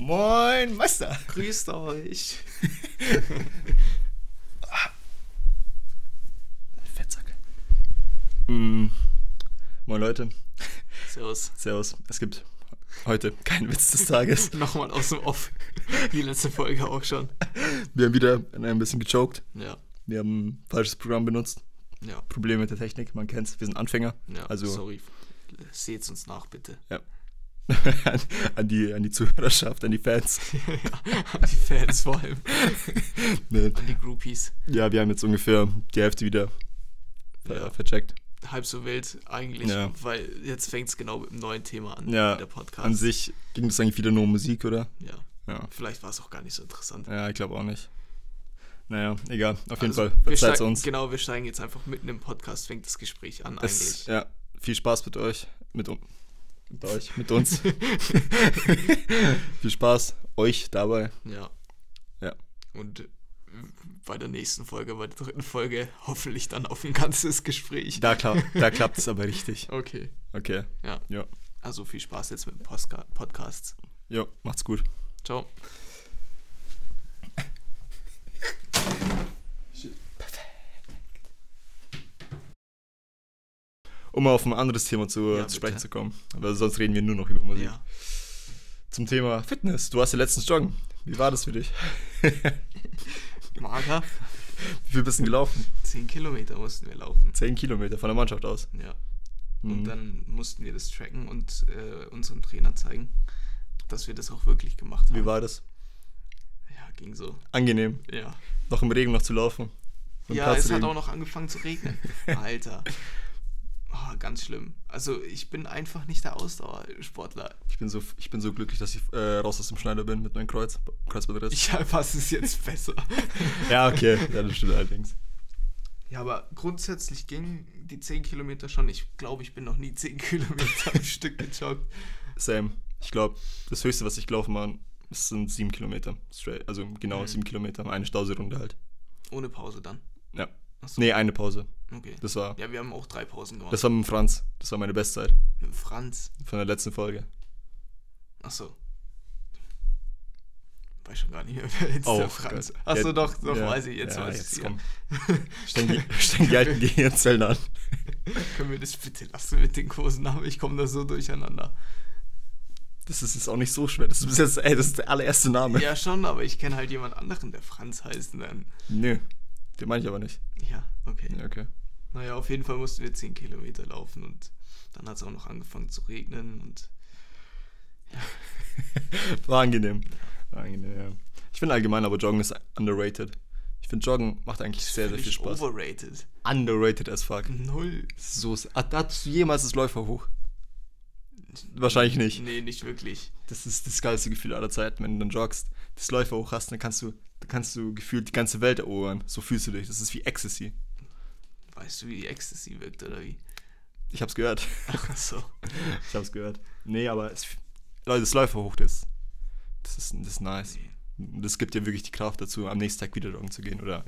Moin, Meister. Grüßt euch. Fettsack. Moin Leute. Servus. Servus. Es gibt heute keinen Witz des Tages. Nochmal aus dem Off. Die letzte Folge auch schon. Wir haben wieder ein bisschen gechoked. Ja. Wir haben ein falsches Programm benutzt. Ja. Probleme mit der Technik, man kennt's. Wir sind Anfänger. Ja, also sorry. Seht's uns nach, bitte. Ja. an die Zuhörerschaft, an die Fans. Ja, an die Fans vor allem. Nee. An die Groupies. Ja, wir haben jetzt ungefähr die Hälfte wieder vercheckt. Halb so wild eigentlich, Ja. weil jetzt fängt's genau mit einem neuen Thema an, Ja, der Podcast. an sich ging es eigentlich wieder nur um Musik, oder? Ja. Ja. Vielleicht war es auch gar nicht so interessant. Ja, ich glaube auch nicht. Naja, egal. Auf jeden Also, Fall. wir Verzeiht's steigen- uns. Genau, wir steigen jetzt einfach mitten im Podcast, fängt das Gespräch an eigentlich. Ja, viel Spaß mit euch. Mit euch, mit uns. Viel Spaß euch dabei. Ja. Ja. Und bei der nächsten Folge, bei der dritten Folge, hoffentlich dann auf ein ganzes Gespräch. Da klappt es aber richtig. Okay. Okay. Ja. Ja. Also viel Spaß jetzt mit dem Podcasts. Jo, macht's gut. Ciao. Um mal auf ein anderes Thema zu Ja, sprechen bitte. zu kommen. Aber sonst reden wir nur noch über Musik. Ja. Zum Thema Fitness. Du warst ja letztens joggen. Wie war das für dich? Mager. Wie viel bist du gelaufen? 10 Kilometer mussten wir laufen. 10 Kilometer von der Mannschaft aus. Ja. Und Mhm. dann mussten wir das tracken und unserem Trainer zeigen, dass wir das auch wirklich gemacht haben. Wie war das? Ja, ging so. Angenehm. Ja. Noch im Regen noch zu laufen. Im Ja, es hat Platzregen. auch noch angefangen zu regnen. Alter. Oh, ganz schlimm. Also ich bin einfach nicht der Ausdauersportler. Ich bin so glücklich, dass ich raus aus dem Schneider bin mit meinem Kreuzbandriss. Ja, was ist jetzt besser? Ja, okay. Ja, das stimmt allerdings. Ja, aber grundsätzlich gingen die 10 Kilometer schon. Ich glaube, ich bin noch nie 10 Kilometer am Stück gejoggt. Same. Ich glaube, das Höchste, was ich gelaufen war, sind 7 Kilometer. Straight. Also genau 7 Kilometer. Eine Stauserunde halt. Ohne Pause dann. Ja. Achso. Nee, eine Pause. Okay. Das war Ja, wir haben auch 3 Pausen gemacht. mit dem Franz. Das war meine Bestzeit Mit Franz. von der letzten Folge. Achso. Weiß schon gar nicht mehr, wer jetzt Oh, der Franz. Gott. Achso, Ja, doch, ja, weiß ich jetzt. ja, weiß jetzt ich komm. Stellen die alten Gehirnzellen an. Können wir das bitte lassen mit den Kosenamen? Ich komme da so durcheinander. Das ist jetzt auch nicht so schwer. Das ist jetzt, das ist der allererste Name. Ja, schon, aber ich kenne halt jemand anderen, der Franz heißt. Und dann, Nö, den meine ich aber nicht. ja, okay. Ja, okay. Naja, auf jeden Fall mussten wir 10 Kilometer laufen und dann hat es auch noch angefangen zu regnen und War angenehm. War angenehm, ja. Ich finde allgemein aber Joggen ist underrated. Ich finde Joggen macht eigentlich sehr, sehr viel völlig Spaß. overrated. Underrated as fuck. Null. So, hattest du jemals das Läufer hoch? Wahrscheinlich nicht. Nee, nicht wirklich. Das ist das geilste Gefühl aller Zeiten, wenn du dann joggst, das Läufer hoch hast, dann kannst du gefühlt die ganze Welt erobern. So fühlst du dich. Das ist wie Ecstasy. Weißt du, wie die Ecstasy wirkt oder wie? Ich hab's gehört. Ach so. Ich hab's gehört. Nee, aber Leute, das Läufer hoch, das ist nice. Nee. Das gibt dir wirklich die Kraft dazu, am nächsten Tag wieder joggen zu gehen oder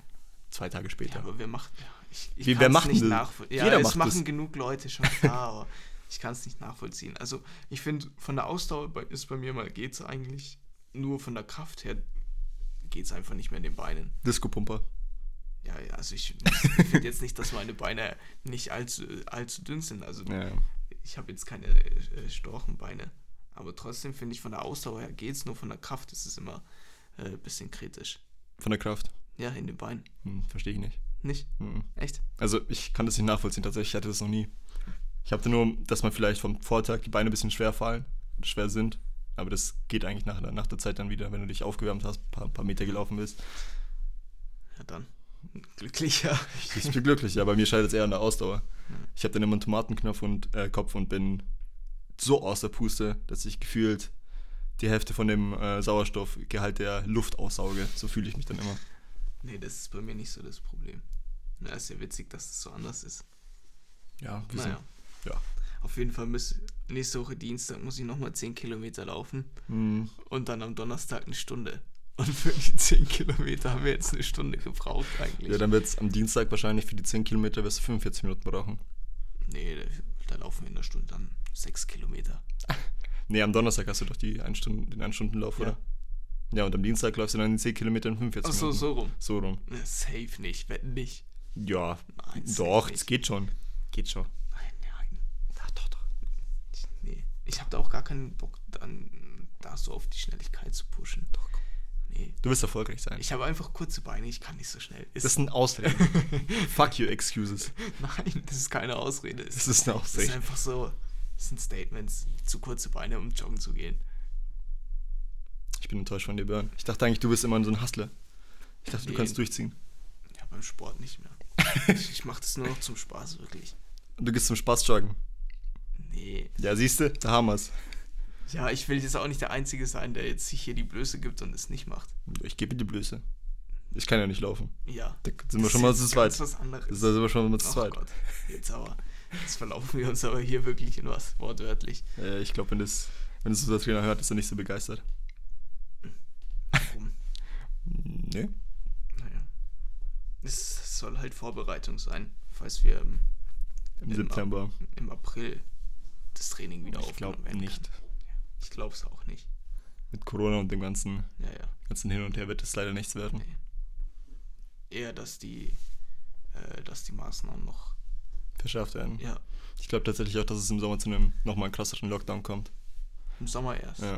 2 Tage Ja, später. aber wer macht. Ja, ich Wer kann's macht nicht das? nachvollziehen. Ja, Jeder es macht machen das. genug Leute schon klar, aber ich kann es nicht nachvollziehen. Also, ich finde, von der Ausdauer ist bei mir mal geht's eigentlich. Nur von der Kraft her geht's einfach nicht mehr in den Beinen. Disco-Pumper. Ja, also ich finde jetzt nicht, dass meine Beine nicht allzu dünn sind. Also Ja. ich habe jetzt keine Storchenbeine. Aber trotzdem finde ich, von der Ausdauer her geht's, nur von der Kraft ist es immer ein bisschen kritisch. Von der Kraft. Ja, in den Beinen. Verstehe ich nicht. Nicht? Echt? Also ich kann das nicht nachvollziehen, tatsächlich. Ich hatte das noch nie. Ich hatte nur, dass man vielleicht vom Vortag die Beine ein bisschen schwer fallen, oder schwer sind. Aber das geht eigentlich nach der Zeit dann wieder, wenn du dich aufgewärmt hast, ein paar Meter gelaufen bist. Ja, dann. Glücklicher. Ich bin glücklich, aber bei mir scheitert es eher an der Ausdauer. Ich habe dann immer einen Tomatenknopf und Kopf und bin so aus der Puste, dass ich gefühlt die Hälfte von dem Sauerstoffgehalt der Luft aussauge. So fühle ich mich dann immer. Nee, das ist bei mir nicht so das Problem. Na, ist ja witzig, dass es so anders ist. Ja, wir Naja. sind. Ja. Auf jeden Fall nächste Woche Dienstag muss ich nochmal 10 Kilometer laufen und dann am Donnerstag eine Stunde. Und für die 10 Kilometer haben wir jetzt eine Stunde gebraucht eigentlich. Ja, dann wird es am Dienstag wahrscheinlich für die 10 Kilometer wirst du 45 Minuten brauchen. Nee, da laufen wir in einer Stunde dann 6 Kilometer. Nee, am Donnerstag hast du doch den 1-Stunden-Lauf, oder? Ja, und am Dienstag läufst du dann die 10 Kilometer in 45 Achso, Minuten. so rum. So rum. Ja, safe nicht, wetten nicht. Ja, Nein, doch, safe es nicht. geht schon. Geht schon. Nein. Doch. Nee. Ich habe da auch gar keinen Bock, dann da so auf die Schnelligkeit zu pushen. Doch, komm. Nee. Du wirst erfolgreich sein. Ich habe einfach kurze Beine, ich kann nicht so schnell. Das sind Ausreden. Fuck your excuses. Nein, das ist keine Ausrede. Das ist eine Das ist Ausrede. einfach so, das sind Statements, zu kurze Beine, um joggen zu gehen. Ich bin enttäuscht von dir, Björn. Ich dachte eigentlich, du bist immer so ein Hustler. Ich dachte, Nee. du kannst durchziehen. Ja, beim Sport nicht mehr. Ich mache das nur noch zum Spaß, wirklich. Und du gehst zum Spaß joggen. Nee. Ja, siehst du, da haben wir's. Ja, ich will jetzt auch nicht der Einzige sein, der jetzt sich hier die Blöße gibt und es nicht macht. Ich gebe dir die Blöße. Ich kann ja nicht laufen. Ja. Da sind wir schon mal zu zweit. Das ist was anderes. Da sind wir schon mal zu Ach zweit. Gott, jetzt aber. Jetzt verlaufen wir uns aber hier wirklich in was, wortwörtlich. Ich glaube, wenn das unser Trainer hört, ist er nicht so begeistert. Warum? Nee. Naja. Es soll halt Vorbereitung sein, falls wir Im September. im April das Training wieder Ich glaube aufgenommen werden nicht. kann. Ich glaube es auch nicht. Mit Corona und dem ganzen Ja. Hin und Her wird es leider nichts werden. Nee. Eher, dass die Maßnahmen noch. Verschärft werden. Ja, Ich glaube tatsächlich auch, dass es im Sommer zu einem nochmal krasseren Lockdown kommt. im Sommer erst. Ja.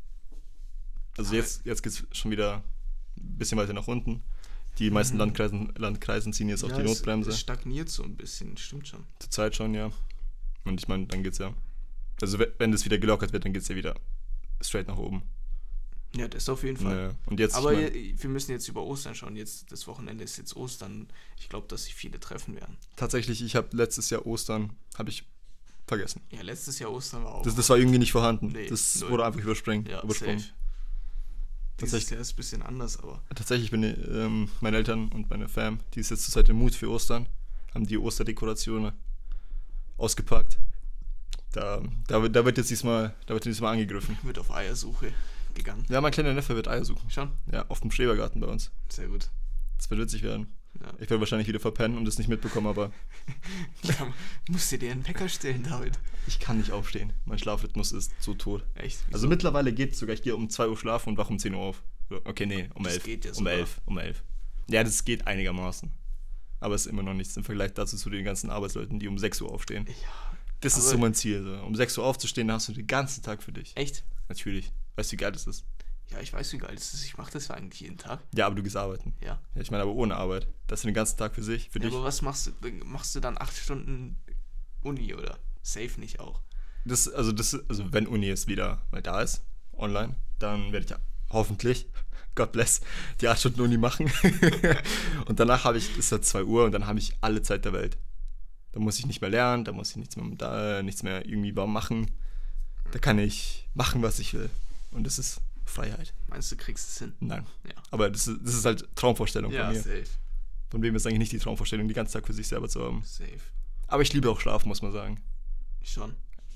Also Aber- jetzt geht es schon wieder ein bisschen weiter nach unten. Die meisten Landkreisen ziehen jetzt auf die Notbremse. Es stagniert so ein bisschen, stimmt schon. Zurzeit schon, ja. Und ich meine, dann geht's ja. Also wenn das wieder gelockert wird, dann geht's ja wieder straight nach oben. Ja, das auf jeden Fall. Ja. Und jetzt, Aber ich mein, wir müssen jetzt über Ostern schauen. Jetzt, das Wochenende ist jetzt Ostern. Ich glaube, dass sich viele treffen werden. tatsächlich, ich habe letztes Jahr Ostern, habe ich vergessen. Ja, letztes Jahr Ostern war auch. Das war irgendwie nicht vorhanden. Nee, Das null. wurde einfach übersprungen. Ja, übersprungen. safe. Dieses Tatsächlich. Jahr ist ein bisschen anders, aber. Tatsächlich bin meine Eltern und meine Fam, die ist jetzt zur Zeit im Mut für Ostern, haben die Osterdekorationen ausgepackt. Da wird jetzt diesmal angegriffen. Wird auf Eiersuche gegangen. Ja, mein kleiner Neffe wird Eier suchen. Schon? Ja, auf dem Schrebergarten bei uns. Sehr gut. Das wird witzig werden. Ja. Ich werde wahrscheinlich wieder verpennen und das nicht mitbekommen, aber Ja, musst du dir einen Wecker stellen, David? ich kann nicht aufstehen. Mein Schlafrhythmus ist so tot. Echt? Also mittlerweile geht es sogar. Ich gehe um 2 Uhr schlafen und wache um 10 Uhr auf. Okay, nee, um Das 11. geht ja um sogar. 11. Um 11. Ja, das geht einigermaßen. Aber es ist immer noch nichts im Vergleich dazu zu den ganzen Arbeitsleuten, die um 6 Uhr aufstehen. Ja. Das ist Aber- so mein Ziel. So. Um 6 Uhr aufzustehen, dann hast du den ganzen Tag für dich. Echt? Natürlich. Weißt du, wie geil das ist? Ja, ich weiß, wie geil das ist. Ich mache das eigentlich jeden Tag. Ja, aber du gehst arbeiten. Ja. Ja, ich meine, aber ohne Arbeit. Das ist den ganzen Tag für sich, für Ja, dich. aber was machst du? Machst du dann 8 Stunden Uni oder? Safe nicht auch. Also wenn Uni jetzt wieder mal da ist, online, dann werde ich ja hoffentlich, God bless, die 8 Stunden Uni machen. Und danach ist ja 2 Uhr und dann habe ich alle Zeit der Welt. Da muss ich nicht mehr lernen, da muss ich nichts mehr irgendwie machen. Da kann ich machen, was ich will. Und das ist Freiheit. Meinst du, kriegst es hin? Nein. Ja. Aber das ist halt Traumvorstellung Ja, von mir. safe. Von wem ist eigentlich nicht die Traumvorstellung, den ganzen Tag für sich selber zu haben. Safe. Aber ich liebe auch Schlafen, muss man sagen. Schon.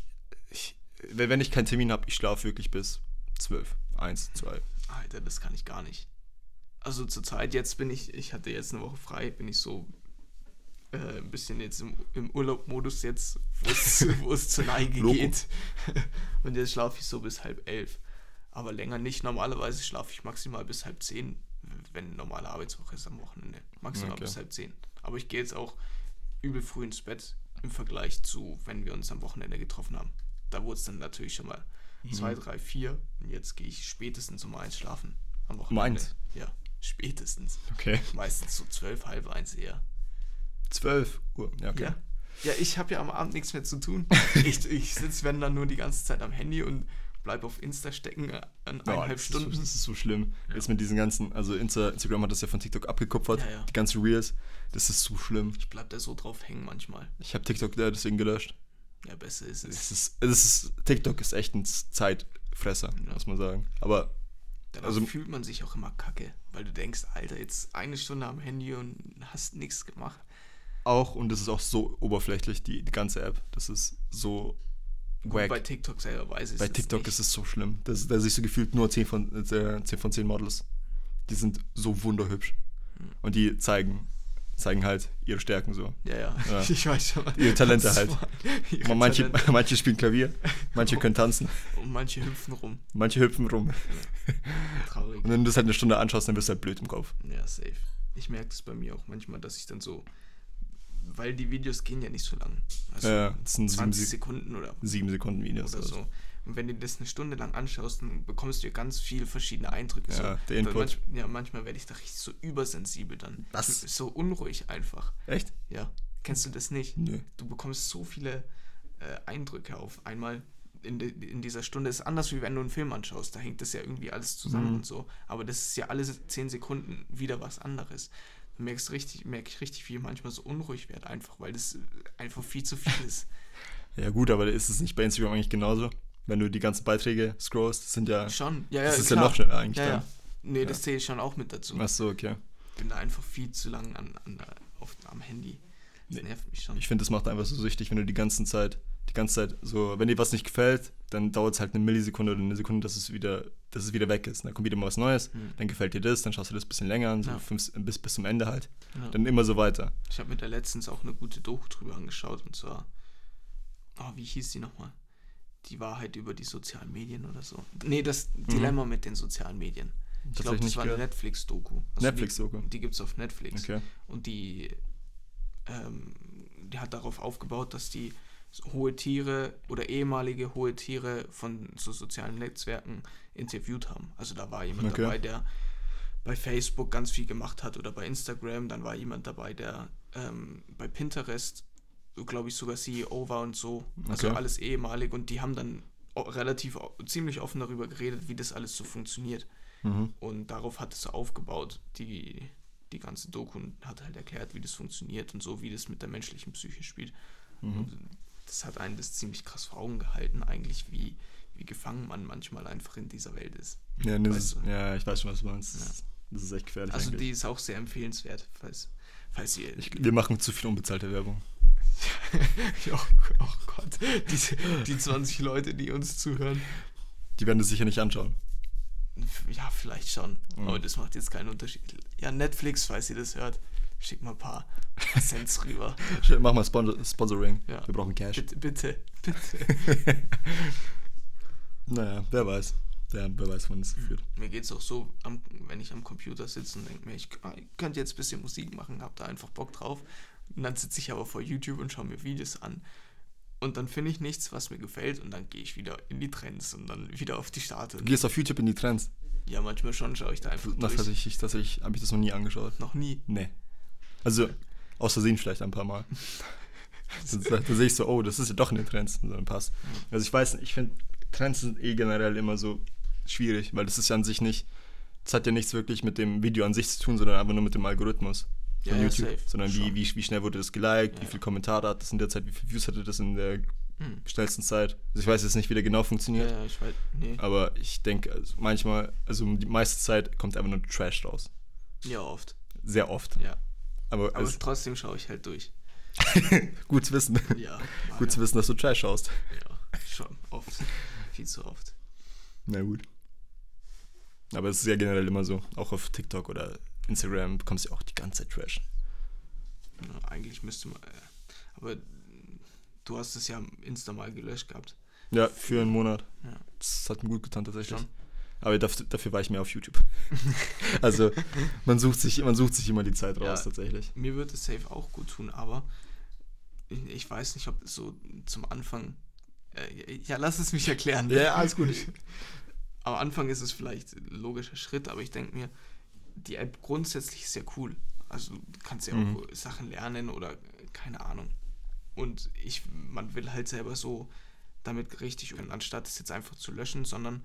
Wenn ich keinen Termin habe, ich schlafe wirklich bis 12. 1, 2. Alter, das kann ich gar nicht. Also zur Zeit, ich hatte jetzt eine Woche frei, bin ich so ein bisschen jetzt im Urlaubmodus jetzt, wo es zur Neige Loco. geht. Und jetzt schlafe ich so bis 10:30. Aber länger nicht. Normalerweise schlafe ich maximal bis 9:30, wenn eine normale Arbeitswoche ist am Wochenende. Maximal Okay. bis 9:30. Aber ich gehe jetzt auch übel früh ins Bett im Vergleich zu, wenn wir uns am Wochenende getroffen haben. Da wurde es dann natürlich schon mal 2, 3, 4 und jetzt gehe ich spätestens um 1 schlafen am Wochenende. 1? Ja, spätestens. Okay. Meistens so 12, halb 1 eher. 12 Uhr. Ja, okay. Ja, ich habe ja am Abend nichts mehr zu tun. Ich sitze, wenn dann nur die ganze Zeit am Handy und bleib auf Insta stecken an Oh, 1,5 das Stunden. ist so schlimm. Ja. Jetzt mit diesen ganzen, also Instagram hat das ja von TikTok abgekupfert, Ja. die ganzen Reels. Das ist so schlimm. Ich bleib da so drauf hängen manchmal. Ich habe TikTok deswegen gelöscht. Ja, besser ist es. TikTok ist echt ein Zeitfresser, Ja. muss man sagen. Aber Danach also- fühlt man sich auch immer kacke, weil du denkst, Alter, jetzt 1 Stunde am Handy und hast nichts gemacht. auch, und das ist auch so oberflächlich, die ganze App. Das ist so Gut, wack. bei TikTok selber weiß ich Bei TikTok ist es so schlimm. Da siehst du gefühlt nur 10 von 10 Models. Die sind so wunderhübsch. Und die zeigen zeigen halt ihre Stärken so. Ja. Ja. Ich weiß schon. Ihre Talente halt. Ihre Manche, Talente. manche spielen Klavier, manche können tanzen, Und manche hüpfen rum. manche hüpfen rum. Traurig. Und wenn du das halt eine Stunde anschaust, dann wirst du halt blöd im Kopf. Ja, safe. Ich merke das bei mir auch manchmal, dass ich dann so, weil die Videos gehen ja nicht so lang. Also Ja, das sind 20 Sekunden oder 7 Sekunden Videos. oder so. Und wenn du das eine Stunde lang anschaust, dann bekommst du ja ganz viele verschiedene Eindrücke. Ja, der Und Input. manchmal werde ich da richtig so übersensibel dann. Was? So unruhig einfach. Echt? Ja. Kennst du das nicht? Nö. Du bekommst so viele Eindrücke auf einmal in dieser Stunde. Ist anders, wie wenn du einen Film anschaust. Da hängt das ja irgendwie alles zusammen und so. Aber das ist ja alle 10 Sekunden wieder was anderes. Du merke ich richtig, wie ich manchmal so unruhig werde, einfach, weil das einfach viel zu viel ist. Ja gut, aber ist es nicht bei Instagram eigentlich genauso? Wenn du die ganzen Beiträge scrollst, das sind ja... Schon, ja, das ist klar. ja noch schneller eigentlich Ja, dann. ja. Nee, das zähle ich schon auch mit dazu. Ach so, okay. Ich bin da einfach viel zu lang am Handy. Das nervt mich schon. Ich finde, das macht einfach so süchtig, wenn du die ganze Zeit so, wenn dir was nicht gefällt, dann dauert es halt eine Millisekunde oder eine Sekunde, dass es wieder weg ist. Dann kommt wieder mal was Neues, dann gefällt dir das, dann schaust du das ein bisschen länger an, so bis zum Ende halt. Ja. Dann immer so weiter. Ich habe mir da letztens auch eine gute Doku drüber angeschaut, und zwar, wie hieß die nochmal? Die Wahrheit über die sozialen Medien oder so. Nee, das Dilemma mit den sozialen Medien. Ich glaube, das war eine Netflix-Doku. Also Netflix-Doku? Die gibt es auf Netflix. Okay. Und die hat darauf aufgebaut, dass die hohe Tiere oder ehemalige hohe Tiere von so sozialen Netzwerken interviewt haben. Also da war jemand dabei, der bei Facebook ganz viel gemacht hat oder bei Instagram. Dann war jemand dabei, der bei Pinterest, glaube ich, sogar CEO war und so. Also alles ehemalig. Und die haben dann ziemlich offen darüber geredet, wie das alles so funktioniert. Und darauf hat es aufgebaut, die ganze Doku, und hat halt erklärt, wie das funktioniert und so, wie das mit der menschlichen Psyche spielt. Und das hat einen das ziemlich krass vor Augen gehalten, eigentlich, wie gefangen man manchmal einfach in dieser Welt ist. Ja, ich weiß schon, was du meinst. Ja. Das ist echt gefährlich. Also eigentlich. Die ist auch sehr empfehlenswert, falls ihr... Wir machen zu viel unbezahlte Werbung. Oh Gott, die 20 Leute, die uns zuhören. Die werden das sicher nicht anschauen. Ja, vielleicht schon, aber das macht jetzt keinen Unterschied. Ja, Netflix, falls ihr das hört, schickt mal ein paar Cents rüber. Mach mal Sponsoring. Ja. Wir brauchen Cash. Bitte. Naja, wer weiß. Wer weiß, wann es führt. Mir geht es auch so, wenn ich am Computer sitze und denke mir, ich könnte jetzt ein bisschen Musik machen, habe da einfach Bock drauf. Und dann sitze ich aber vor YouTube und schaue mir Videos an. Und dann finde ich nichts, was mir gefällt, und dann gehe ich wieder in die Trends und dann wieder auf die Starte. Du gehst auf YouTube in die Trends? Ja, manchmal schon, schaue ich da einfach durch. Tatsächlich habe ich das noch nie angeschaut. Noch nie? Nee. Also, aus Versehen vielleicht ein paar Mal. Da sehe ich so, oh, das ist ja doch in den Trends. Und dann passt. Also ich weiß nicht, ich finde, Trends sind generell immer so schwierig, weil das ist ja an sich nicht, das hat ja nichts wirklich mit dem Video an sich zu tun, sondern einfach nur mit dem Algorithmus von YouTube. Safe. Sondern wie schnell wurde das geliked, wie viele Kommentare hat das in der Zeit, wie viele Views hatte das in der schnellsten Zeit. Also ich weiß jetzt nicht, wie der genau funktioniert. Ja, ich weiß, nee. Aber ich denke, die meiste Zeit kommt einfach nur Trash raus. Ja, oft. Sehr oft. Ja. Aber trotzdem schaue ich halt durch. Gut zu wissen. Ja. Gut zu wissen, dass du Trash schaust. Ja, schon. Oft. Viel zu oft. Na gut. Aber es ist ja generell immer so. Auch auf TikTok oder Instagram bekommst du ja auch die ganze Zeit Trash. Ja, eigentlich müsste man... aber du hast es ja Insta mal gelöscht gehabt. Ja, für einen Monat. Ja. Das hat mir gut getan tatsächlich. Schon. Aber dafür war ich mehr auf YouTube. Also man sucht sich immer die Zeit raus tatsächlich. Mir würde es safe auch gut tun, aber ich weiß nicht, ob so zum Anfang... lass es mich erklären. Ja, alles gut. Am Anfang ist es vielleicht ein logischer Schritt, aber ich denke mir, die App grundsätzlich ist sehr cool. Also du kannst ja auch Sachen lernen oder keine Ahnung. Und man will halt selber so damit richtig, anstatt es jetzt einfach zu löschen, sondern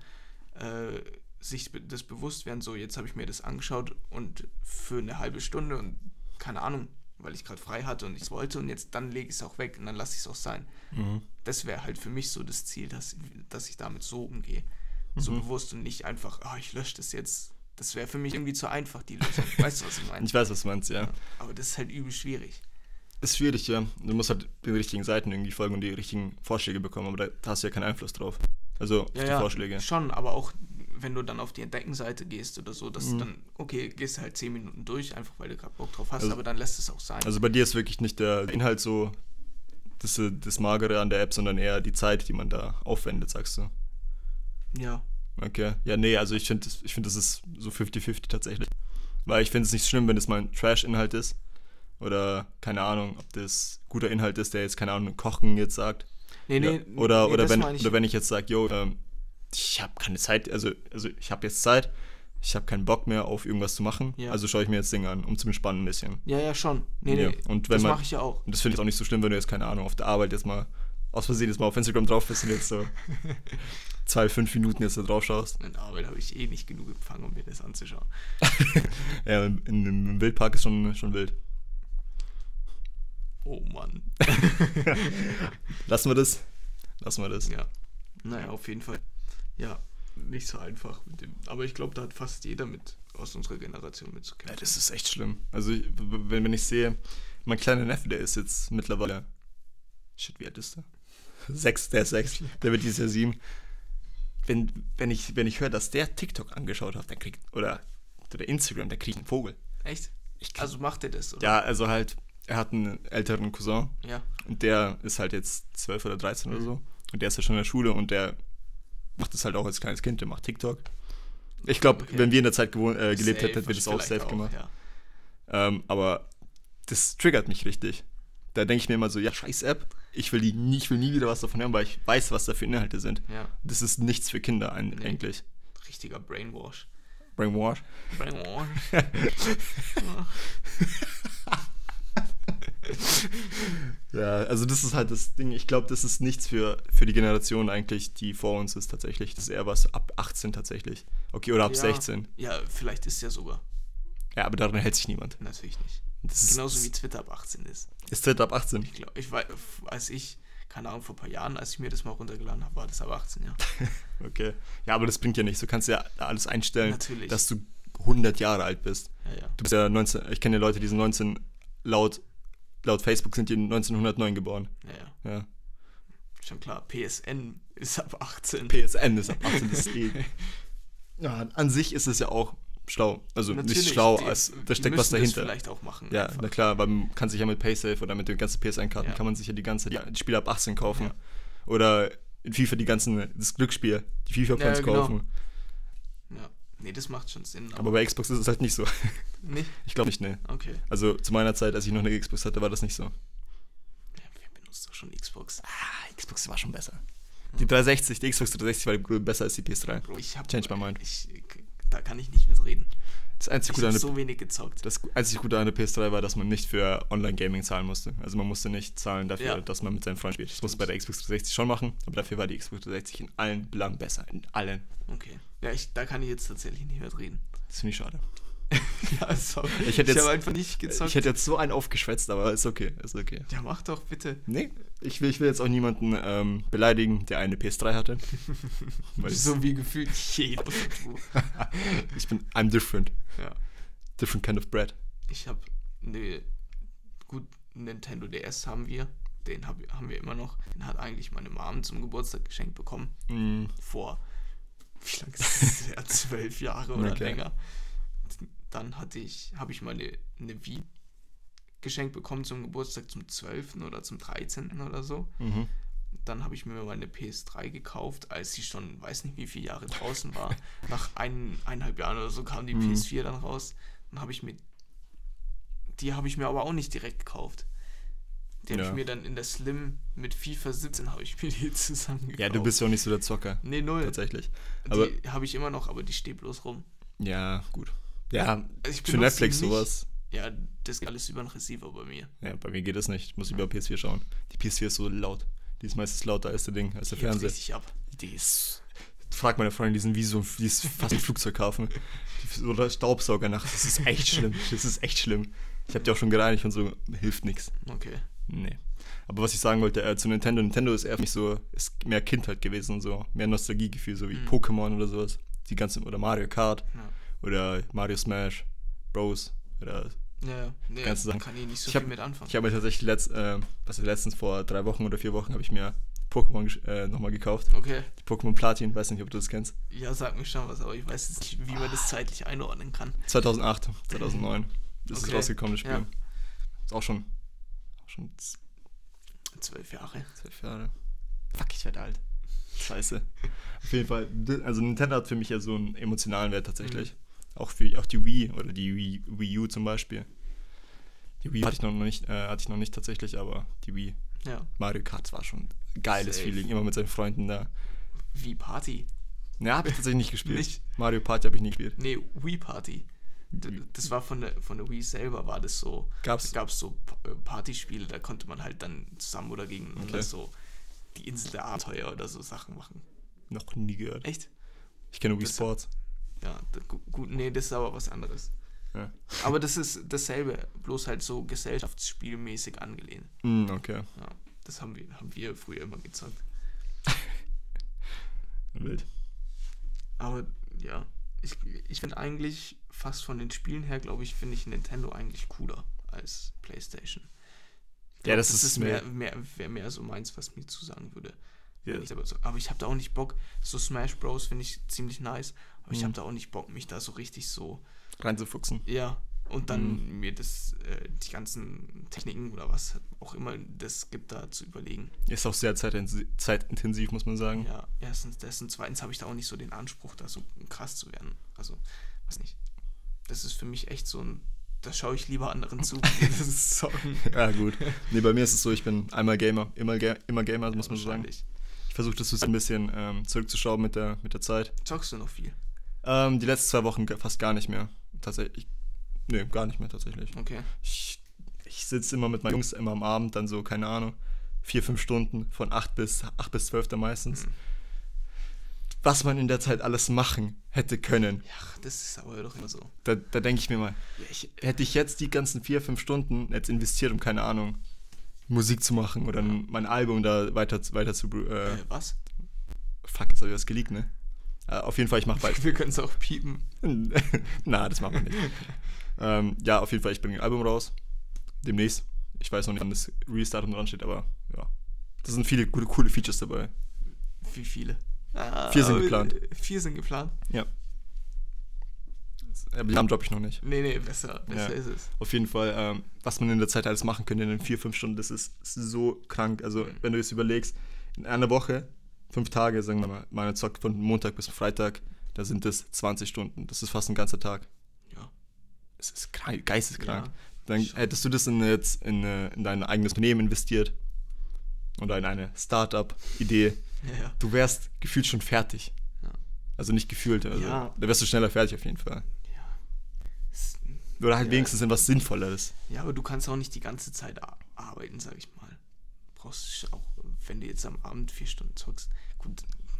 sich das bewusst werden, so jetzt habe ich mir das angeschaut und für eine halbe Stunde und keine Ahnung, weil ich gerade frei hatte und ich es wollte, und jetzt dann lege ich es auch weg und dann lasse ich es auch sein. Das wäre halt für mich so das Ziel, dass ich damit so umgehe. So bewusst und nicht einfach, ich lösche das jetzt. Das wäre für mich irgendwie zu einfach, die Lösung. Weißt du, was ich meine? Ich weiß, was du meinst, ja. Aber das ist halt übel schwierig. Ist schwierig, ja. Du musst halt den richtigen Seiten irgendwie folgen und die richtigen Vorschläge bekommen, aber da hast du ja keinen Einfluss drauf. Also auf die Vorschläge. Schon, aber auch wenn du dann auf die Entdeckenseite gehst oder so, dass du dann, okay, gehst halt 10 Minuten durch, einfach weil du gerade Bock drauf hast, Also- aber dann lässt es auch sein. Also bei dir ist wirklich nicht der Inhalt so das Magere an der App, sondern eher die Zeit, die man da aufwendet, sagst du. Ja. Okay. Ja, nee, also ich finde, das ist so 50-50 tatsächlich. Weil ich finde es nicht schlimm, wenn es mal ein Trash-Inhalt ist. Oder, keine Ahnung, ob das guter Inhalt ist, der jetzt, keine Ahnung, Kochen jetzt sagt. Nee, Ja, nee, oder, nee, oder, das wenn, meine ich. oder wenn ich jetzt sage, yo, ich habe keine Zeit, also ich habe jetzt Zeit, ich habe keinen Bock mehr auf irgendwas zu machen, Ja. also schaue ich mir jetzt Dinge an, um zu entspannen ein bisschen. Ja, ja, schon. Nee, Ja. nee, Und wenn das man, mache ich ja auch. und das finde ich auch nicht so schlimm, wenn du jetzt, keine Ahnung, auf der Arbeit jetzt mal aus Versehen jetzt mal auf Instagram drauf bist und jetzt so 5 Minuten jetzt da drauf schaust. In der Arbeit habe ich eh nicht genug Empfang, um mir das anzuschauen. Ja, im Wildpark ist schon wild. Oh Mann. Lassen wir das? Ja. Naja, auf jeden Fall. Ja, nicht so einfach mit dem. Aber ich glaube, da hat fast jeder aus unserer Generation Ja, mitzukämpfen. das ist echt schlimm. Also, wenn ich sehe, mein kleiner Neffe, der ist jetzt mittlerweile. Shit, wie alt ist der? 6, der ist 6. Der wird dieses Jahr 7. Wenn ich höre, dass der TikTok angeschaut hat, oder Instagram, der kriegt einen Vogel. Echt? Ich Also macht er das, oder? Ja, also halt, er hat einen älteren Cousin Ja. und der ist halt jetzt 12 oder 13 oder so. Und der ist ja schon in der Schule und der macht das halt auch als kleines Kind, der macht TikTok. Ich glaube, Okay. wenn wir in der Zeit gelebt Safe, hätten, hätten wir das auch vielleicht safe gemacht. Ja. Aber das triggert mich richtig. Da denke ich mir immer so, ja, scheiß App, ich will nie wieder was davon hören, weil ich weiß, was da für Inhalte sind. Ja. Das ist nichts für Kinder eigentlich. Richtiger Brainwash. Brainwash. Brainwash. Ja, also das ist halt das Ding. Ich glaube, das ist nichts für die Generation eigentlich, die vor uns ist tatsächlich. Das ist eher was ab 18 tatsächlich. Okay, oder ab Ja. 16. Ja, vielleicht ist ja sogar. Ja, aber daran hält sich niemand. Natürlich nicht. Das ist, Genauso wie Twitter ab 18 ist. Ist Twitter ab 18? Ich glaube, keine Ahnung, vor ein paar Jahren, als ich mir das mal runtergeladen habe, war das ab 18, ja. Okay. Ja, aber das bringt ja nichts. Du kannst ja da alles einstellen, Natürlich. dass du 100 Jahre alt bist. Ja, ja. Du bist ja 19, ich kenne ja Leute, die sind 19, laut Facebook sind die 1909 geboren. Ja. Ja. Schon klar, PSN ist ab 18. PSN ist ab 18, das ist ja, an sich ist es ja auch schlau. Also Natürlich, nicht schlau, die- da die steckt was müssen das dahinter. vielleicht auch machen. Ja, einfach. na klar, weil man kann sich ja mit PaySafe oder mit den ganzen PSN-Karten Ja. kann man sich ja die Spiele ab 18 kaufen. Ja. Oder in FIFA das Glücksspiel, die FIFA-Points Ja, genau. kaufen. Ja. Nee, das macht schon Sinn. Aber bei Xbox ist es halt nicht so. nicht? Ich glaube nicht, ne. Okay. Also zu meiner Zeit, als ich noch eine Xbox hatte, war das nicht so. Ja, wer benutzt doch schon Xbox? Xbox war schon besser. Die Xbox 360 war besser als die PS3. Bro, Change my mind. Da kann ich nicht mitreden. Das einzige Ich Gute an habe der so wenig gezockt. Das einzige Gute an der PS3 war, dass man nicht für Online-Gaming zahlen musste. Also man musste nicht zahlen dafür, Ja. dass man mit seinen Freunden spielt. Das musste bei der Xbox 360 schon machen, aber dafür war die Xbox 360 in allen Belangen besser. In allen. Okay. Ja, da kann ich jetzt tatsächlich nicht mitreden. Das finde ich schade. Ja, sorry. Ich hätte jetzt- habe einfach nicht gezockt. Ich hätte jetzt so einen aufgeschwätzt, aber ist okay. Ja, mach doch bitte. Nee, ich will jetzt auch niemanden beleidigen, der eine PS3 hatte. Weil So wie gefühlt jeder. I'm different. Ja. Different kind of bread. Ich habe Nintendo DS haben wir. Den haben wir immer noch. Den hat eigentlich meine Mom zum Geburtstag geschenkt bekommen. Vor, wie lange ist das her? 12 Jahre oder Okay. länger. Dann habe ich mal eine Wii geschenkt bekommen zum Geburtstag, zum 12. oder zum 13. oder so. Mhm. Dann habe ich mir mal eine PS3 gekauft, als sie schon, weiß nicht wie viele Jahre draußen war. Nach 1,5 Jahren oder so kam die PS4 dann raus. Dann die habe ich mir aber auch nicht direkt gekauft. Die habe Ja. ich mir dann in der Slim mit FIFA 17 habe ich mir die zusammen gekauft. Ja, du bist ja auch nicht so der Zocker. Nee, null. Tatsächlich. Aber Die habe ich immer noch, aber die steht bloß rum. ja, gut. Ja, Also ich für benutze Netflix die nicht. sowas. Ja, das geht alles über den Receiver bei mir. Ja, bei mir geht das nicht. Ich muss über PS4 schauen. Die PS4 ist so laut. Die ist meistens lauter als der Ding, als der Die hebt Fernseher. richtig ab. Die ist. Frag meine Freundin, die ist fast ein Flugzeughafen. Oder Staubsauger nachts. Das ist echt schlimm. Das ist echt schlimm. Ich habe die auch schon gereinigt und so, hilft nichts. Okay. Nee. Aber was ich sagen wollte, zu Nintendo. Nintendo ist eher nicht so, ist mehr Kindheit gewesen, so mehr Nostalgiegefühl, so wie Pokémon oder sowas. Die ganzen, oder Mario Kart Ja. oder Mario Smash Bros. Oder Ja, nee, ganze Sachen. kann ich nicht so Ich hab- viel mit anfangen. ich habe mir tatsächlich letztens vor 3 Wochen oder 4 Wochen habe ich mir Pokémon nochmal gekauft. Okay. Die Pokémon Platin, weiß nicht, ob du das kennst. Ja, sag mir schon was, aber ich weiß jetzt nicht, wie man das zeitlich einordnen kann. 2008, 2009 ist es rausgekommen, das Spiel. Ja. Ist auch schon 12 Jahre. 12 Jahre. Fuck, ich werde alt. Scheiße. Auf jeden Fall, also Nintendo hat für mich ja so einen emotionalen Wert tatsächlich. Auch die Wii oder die Wii U zum Beispiel. Die Wii hatte ich noch nicht tatsächlich, aber die Wii. Ja. Mario Kart war schon ein geiles Safe. Feeling, immer mit seinen Freunden da. Wii Party. Ja, habe ich tatsächlich nicht gespielt. Nicht? Mario Party habe ich nie gespielt. Nee, Wii Party. Das war von der Wii selber, war das so. Gab's? Gab's so Partyspiele, da konnte man halt dann zusammen oder gegeneinander so die Insel der Abenteuer oder so Sachen machen. Noch nie gehört. Echt? Ich kenne Wii Das- Sports. Ja, gut, nee, das ist aber was anderes. Ja. Aber das ist dasselbe, bloß halt so gesellschaftsspielmäßig angelehnt. Okay. Ja, das haben wir früher immer gezockt. Wild. Aber ja, ich finde eigentlich fast von den Spielen her, glaube ich, finde ich Nintendo eigentlich cooler als PlayStation. Ich glaub, Ja, das ist wäre mehr so meins, was mir zusagen würde. Ja. Wenn ich selber so, aber ich habe da auch nicht Bock, so Smash Bros. Finde ich ziemlich nice, aber ich habe da auch nicht Bock, mich da so richtig so, Reinzufuchsen. ja, und dann mir die ganzen Techniken oder was auch immer das gibt, da zu überlegen. Ist auch sehr zeitintensiv, muss man sagen. Ja, erstens das und zweitens habe ich da auch nicht so den Anspruch, da so krass zu werden. Also, weiß nicht. Das ist für mich echt so ein, da schaue ich lieber anderen zu, wie das ist zocken. Ja, gut. Nee, bei mir ist es so, ich bin einmal Gamer, immer Gamer, muss man so sagen. Wahrscheinlich. Ich versuche das so ein bisschen zurückzuschrauben mit der Zeit. Zockst du noch viel? Die letzten 2 Wochen fast gar nicht mehr. Tatsächlich. Nee, gar nicht mehr tatsächlich. Okay. Ich sitze immer mit meinen Jungs immer am Abend, dann so, keine Ahnung, 4-5 Stunden, von 8 bis 12 dann meistens. Was man in der Zeit alles machen hätte können. Ja, das ist aber doch immer so. Da denke ich mir mal, Ja, hätte ich jetzt die ganzen 4-5 Stunden jetzt investiert, um, keine Ahnung, Musik zu machen oder mein Album da weiter zu was? fuck, jetzt habe ich was geleakt, ne? Auf jeden Fall, ich mache bald. Wir können es auch piepen. Na, das machen wir nicht. Ja, auf jeden Fall, ich bringe ein Album raus. Demnächst. Ich weiß noch nicht, wann das Release-Datum dran steht, aber ja. Da sind viele coole Features dabei. Wie viele? 4 sind geplant. 4 sind geplant? Ja. Aber die Namen droppe ich noch nicht. Nee, besser Ja. ist es. Auf jeden Fall, was man in der Zeit alles machen könnte in den 4-5 Stunden, das ist so krank. Also, wenn du jetzt überlegst, in einer Woche, 5 Tage, sagen wir mal, meine Zock von Montag bis Freitag, da sind es 20 Stunden. Das ist fast ein ganzer Tag. Ja. Es ist geisteskrank. Ja, Dann schon. hättest du das in dein eigenes Unternehmen investiert oder in eine Startup-Idee, Ja. du wärst gefühlt schon fertig. Ja. Also nicht gefühlt, also Ja. da wärst du schneller fertig auf jeden Fall. Es- Oder halt Ja. wenigstens in was Sinnvolleres. Ja, aber du kannst auch nicht die ganze Zeit arbeiten, sag ich mal. Brauchst auch, wenn du jetzt am Abend 4 Stunden zockst. Gut,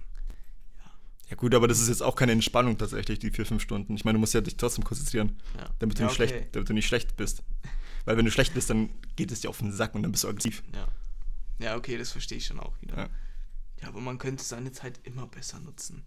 Ja gut, aber das ist jetzt auch keine Entspannung tatsächlich, die 4-5 Stunden. Ich meine, du musst ja dich trotzdem konzentrieren, ja. damit du, Ja, nicht okay. schlecht, damit du nicht schlecht bist. Weil wenn du schlecht bist, dann geht es dir auf den Sack und dann bist du aggressiv. Ja. Ja, okay, das verstehe ich schon auch wieder. Ja. Ja, aber man könnte seine Zeit immer besser nutzen.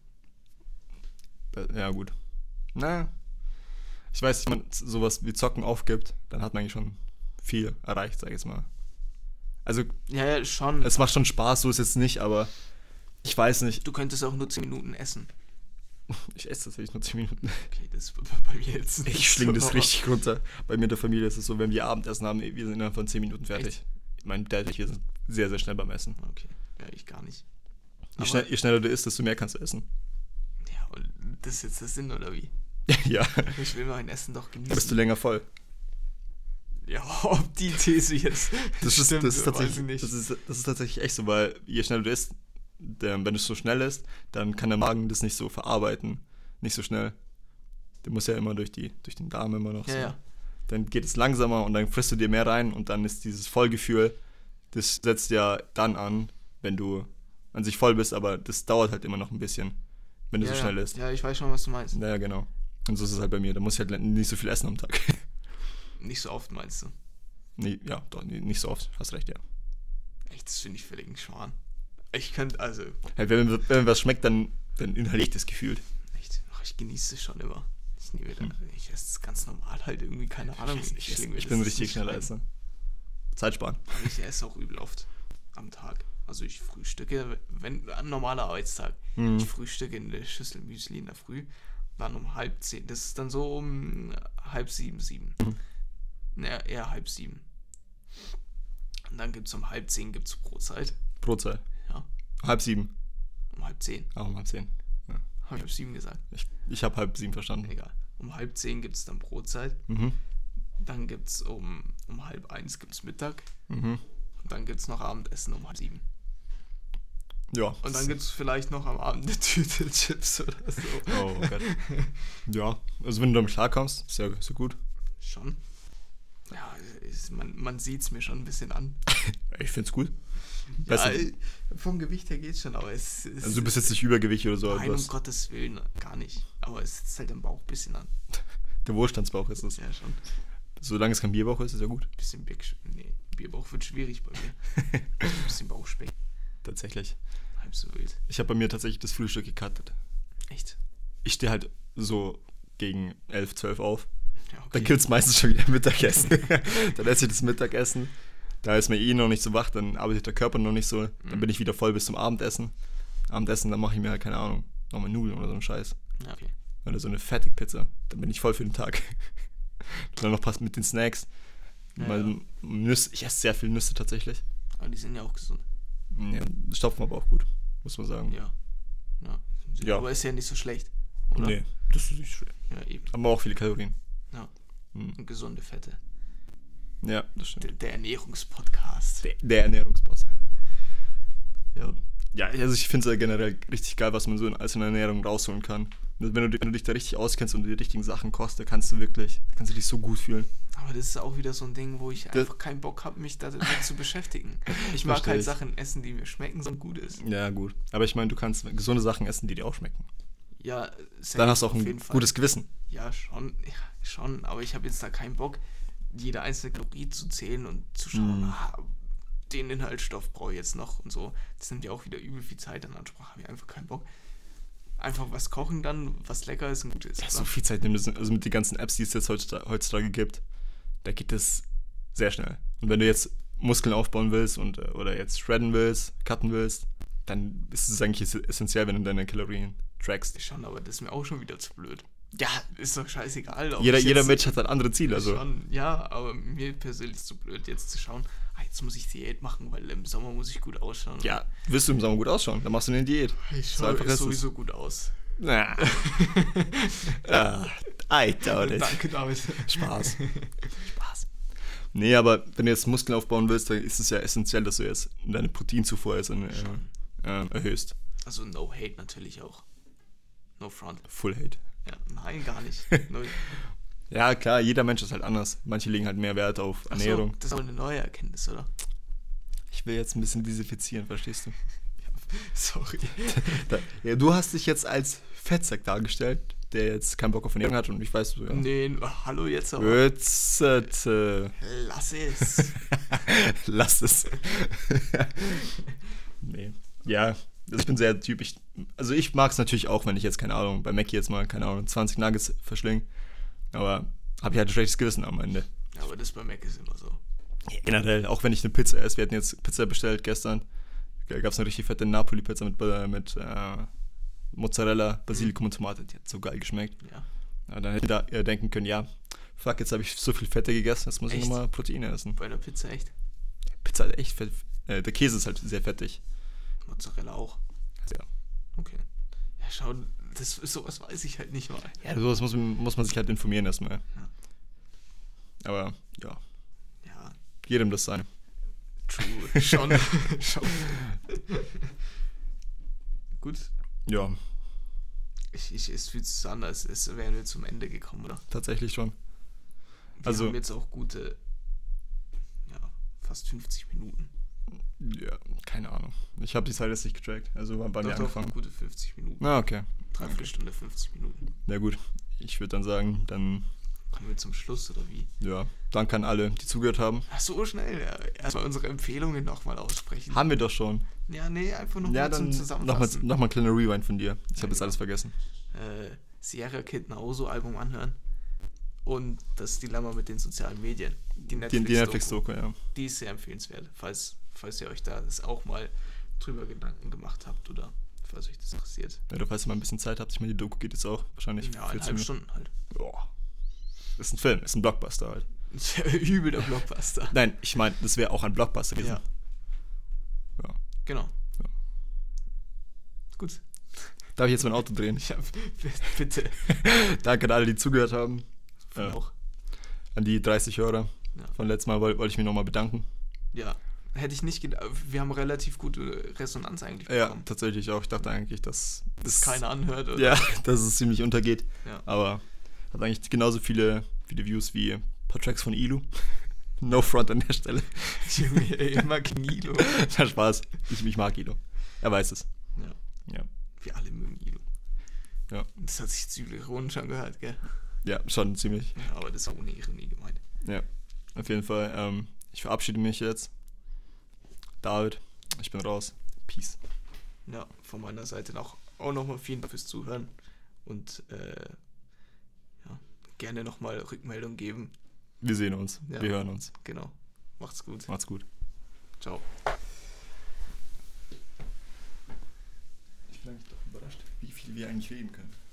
Ja gut. Naja. Ich weiß, wenn man sowas wie Zocken aufgibt, dann hat man eigentlich schon viel erreicht, sag ich jetzt mal. Also Ja, schon. es macht schon Spaß, so ist es jetzt nicht, aber ich weiß nicht. Du könntest auch nur 10 Minuten essen. Ich esse tatsächlich nur 10 Minuten. Okay, das ist bei mir jetzt nicht Ich schlinge so. das richtig runter. Bei mir in der Familie ist es so, wenn wir Abendessen haben, wir sind innerhalb von 10 Minuten fertig. Echt? Mein Dad und ich, wir sind sehr, sehr schnell beim Essen. Okay, ja, ich gar nicht. Je schneller du isst, desto mehr kannst du essen. Ja, und das ist jetzt der Sinn, oder wie? Ja, Ich will mein Essen doch dann bist du genießen. länger voll. Ja, ob die These jetzt Das ist stimmt, weiß tatsächlich, ich nicht. das ist tatsächlich echt so, weil je schneller du isst, wenn du so schnell isst, dann kann der Magen das nicht so verarbeiten. Nicht so schnell. Der muss ja immer durch den Darm immer noch Ja, so. ja. Dann geht es langsamer und dann frisst du dir mehr rein und dann ist dieses Vollgefühl, das setzt ja dann an, wenn du an sich voll bist, aber das dauert halt immer noch ein bisschen, wenn du Ja, so schnell isst. Ja, ich weiß schon, was du meinst. Ja, genau. Und so ist es halt bei mir. Da muss ich halt nicht so viel essen am Tag. Nicht so oft, meinst du? Nee, ja, doch, nicht so oft. Hast recht, ja. Echt, das finde ich völlig ein Schwan. Ich könnte, also, Hey, wenn mir was schmeckt, dann inhaliere ich das gefühlt. echt, ach, ich genieße es schon immer. Ich esse es ganz normal halt irgendwie, keine Ahnung. Ich schlinge mir bin das ein richtig nicht schneller rein. Esser. Zeit sparen. Aber ich esse auch übel oft. am Tag. Also ich frühstücke, wenn ein normaler Arbeitstag. Ich frühstücke in der Schüssel Müsli in der Früh, dann um 6:30. Das ist dann so um 6:30, 7. Naja, eher 6:30. Und dann gibt es um 9:30 gibt's Brotzeit. Brotzeit. Ja. 6:30. Um 9:30. Auch um 9:30. Ja. Habe ich 7 gesagt? Ich habe 6:30 verstanden. Egal. Um 9:30 gibt es dann Brotzeit. Mhm. Dann gibt es um 12:30 gibt's Mittag. Mhm. Und dann gibt es noch Abendessen um 6:30. Ja. Und dann gibt es vielleicht noch am Abend eine Tüte Chips oder so. Oh Gott. Ja, also wenn du damit klarkommst, ist ja gut. Schon. Ja, man sieht es mir schon ein bisschen an. Ich find's gut. Ja, vom Gewicht her geht's schon, aber es ist... Also du bist jetzt nicht Übergewicht oder so. Nein, um Gottes Willen, gar nicht. Aber es sitzt halt im Bauch ein bisschen an. Der Wohlstandsbauch ist es. Ja, schon. Solange es kein Bierbauch ist, ist ja gut. Bisschen Bierbauch wird schwierig bei mir. Ein bisschen Bauchspeck. Tatsächlich. Halb so wild. Ich habe bei mir tatsächlich das Frühstück gecuttet. Echt? Ich stehe halt so gegen 11, 12 auf. Ja, okay. Dann gibt's meistens schon wieder Mittagessen. Dann esse ich das Mittagessen. Da ist mir noch nicht so wach, dann arbeitet der Körper noch nicht so. Dann bin ich wieder voll bis zum Abendessen. Abendessen, dann mache ich mir halt, keine Ahnung, nochmal Nudeln oder so einen Scheiß. Ja, okay. Oder so eine Fertigpizza. Dann bin ich voll für den Tag. Dann noch passt mit den Snacks. Ja. Nüsse, ich esse sehr viel Nüsse tatsächlich. Aber die sind ja auch gesund. Ja, stopfen aber auch gut, muss man sagen. Ja. Ja. Aber ist ja nicht so schlecht, oder? Nee, das ist nicht schwer. Ja, eben. Aber auch viele Kalorien. Ja. Und gesunde Fette. Ja, das stimmt. Der Ernährungspodcast. Der Ernährungsboss. Ja. Ja, also ich finde es ja generell richtig geil, was man so als in der Ernährung rausholen kann. Wenn du dich da richtig auskennst und die richtigen Sachen kostet, kannst du dich so gut fühlen. Aber das ist auch wieder so ein Ding, wo ich einfach keinen Bock habe, mich damit zu beschäftigen. Ich mag halt Sachen essen, die mir schmecken, so gut ist. Ja, gut. Aber ich meine, du kannst gesunde Sachen essen, die dir auch schmecken. Ja, dann hast du auch ein gutes Gewissen. Ja, schon. Aber ich habe jetzt da keinen Bock, jede einzelne Kalorie zu zählen und zu schauen, den Inhaltsstoff brauche ich jetzt noch und so. Das nimmt ja auch wieder übel viel Zeit in Anspruch. Habe ich einfach keinen Bock. Einfach was kochen dann, was lecker ist und gut ist. Ja, so viel Zeit nimmt es, also mit den ganzen Apps, die es jetzt heutzutage gibt, da geht es sehr schnell. Und wenn du jetzt Muskeln aufbauen willst oder jetzt shredden willst, cutten willst, dann ist es eigentlich essentiell, wenn du deine Kalorien trackst. Schon, aber das ist mir auch schon wieder zu blöd. Ja, ist doch scheißegal. Jeder Mensch hat halt andere Ziele. Also. Schon, ja, aber mir persönlich ist es zu blöd, jetzt zu schauen, jetzt muss ich Diät machen, weil im Sommer muss ich gut ausschauen. Ja, wirst du im Sommer gut ausschauen, dann machst du eine Diät. Ich schaue sowieso gut aus. Na. I doubt it. Danke, David. Spaß. Nee, aber wenn du jetzt Muskeln aufbauen willst, dann ist es ja essentiell, dass du jetzt deine Proteinzufuhr jetzt erhöhst. Also no hate natürlich auch. No front. Full hate. Ja, nein, gar nicht. Ja, klar, jeder Mensch ist halt anders. Manche legen halt mehr Wert auf Ernährung. So, das ist aber eine neue Erkenntnis, oder? Ich will jetzt ein bisschen diversifizieren, verstehst du? Sorry. Ja, du hast dich jetzt als Fettsack dargestellt, der jetzt keinen Bock auf Ernährung hat und ich weiß, du, ja. Nee, hallo jetzt aber. Lass es. Lass es. Nee. Ja, also ich bin sehr typisch. Also ich mag es natürlich auch, wenn ich jetzt, keine Ahnung, bei Mackie jetzt mal, 20 Nuggets verschlinge. Aber habe ich halt ein schlechtes Gewissen am Ende. Ja, aber das bei Mac ist immer so. Ja, generell, auch wenn ich eine Pizza esse. Wir hatten jetzt Pizza bestellt gestern. Da gab es eine richtig fette Napoli-Pizza mit Mozzarella, Basilikum und Tomate. Die hat so geil geschmeckt. Ja, dann hätte ich da denken können, ja, fuck, jetzt habe ich so viel Fette gegessen, jetzt muss ich nochmal Proteine essen. Bei einer Pizza echt? Pizza ist echt fett. Der Käse ist halt sehr fettig. Mozzarella auch? Ja. Okay. Ja, schau, sowas weiß ich halt nicht mal. Ja, sowas muss man sich halt informieren erstmal. Ja. Aber, ja. Ja. Jedem das sein. True. Schon. Gut. Ja. Es fühlt sich so an, als wären wir zum Ende gekommen, oder? Tatsächlich schon. Wir haben jetzt auch gute, fast 50 Minuten. Ja, keine Ahnung. Ich habe die Zeit jetzt nicht getrackt. Also wann wir angefangen? Gute 50 Minuten. Ah, okay. Dreiviertelstunde, 50 Minuten. Na gut. Ich würde dann sagen, dann... Kommen wir zum Schluss, oder wie? Ja, danke an alle, die zugehört haben. Ach, so schnell. Ja. Erstmal unsere Empfehlungen nochmal aussprechen. Haben wir doch schon. Ja, nee, einfach nochmal zum Zusammenfassen. Nochmal ein kleiner Rewind von dir. Ich habe jetzt alles vergessen. Sierra Kid Naoso Album anhören. und das Dilemma mit den sozialen Medien. Die Die Netflix-Doku, Netflix-Doku, ja. die ist sehr empfehlenswert, falls ihr euch da das auch mal drüber Gedanken gemacht habt oder falls euch das interessiert. Ja, falls ihr mal ein bisschen Zeit habt, ich meine, die Doku geht jetzt auch wahrscheinlich Ja, 14 1,5 Minuten. Stunden halt. Boah. Ist ein Film, ist ein Blockbuster halt. Übel der Blockbuster. Nein, ich meine, das wäre auch ein Blockbuster gewesen. Ja. Ja. Genau. Ja. Gut. Darf ich jetzt mein Auto drehen? Ja, bitte. Danke an alle, die zugehört haben. Auch. An die 30 Hörer. Ja. Von letztem Mal wollte ich mich nochmal bedanken. Ja. Hätte ich nicht gedacht. Wir haben relativ gute Resonanz eigentlich Ja, bekommen. tatsächlich auch. Ich dachte eigentlich, dass Das keiner anhört. Oder? Ja, dass es ziemlich untergeht. Ja. Aber hat eigentlich genauso viele Views wie ein paar Tracks von Ilu. No front an der Stelle. Junge, ey, mag Nilo. Na, Spaß. Ich mag Ilu. Er weiß es. Ja. Ja. Wir alle mögen Nilo. Ja. Das hat sich ziemlich ironisch angehört, gell? Ja, schon ziemlich. Ja, aber das war ohne Ironie gemeint. Ja, auf jeden Fall. Ich verabschiede mich jetzt. David, ich bin raus. Peace. Ja, von meiner Seite auch nochmal vielen Dank fürs Zuhören und gerne nochmal Rückmeldung geben. Wir sehen uns. Ja. Wir hören uns. Genau. Macht's gut. Macht's gut. Ciao. Ich bin eigentlich doch überrascht, wie viel wir eigentlich reden können.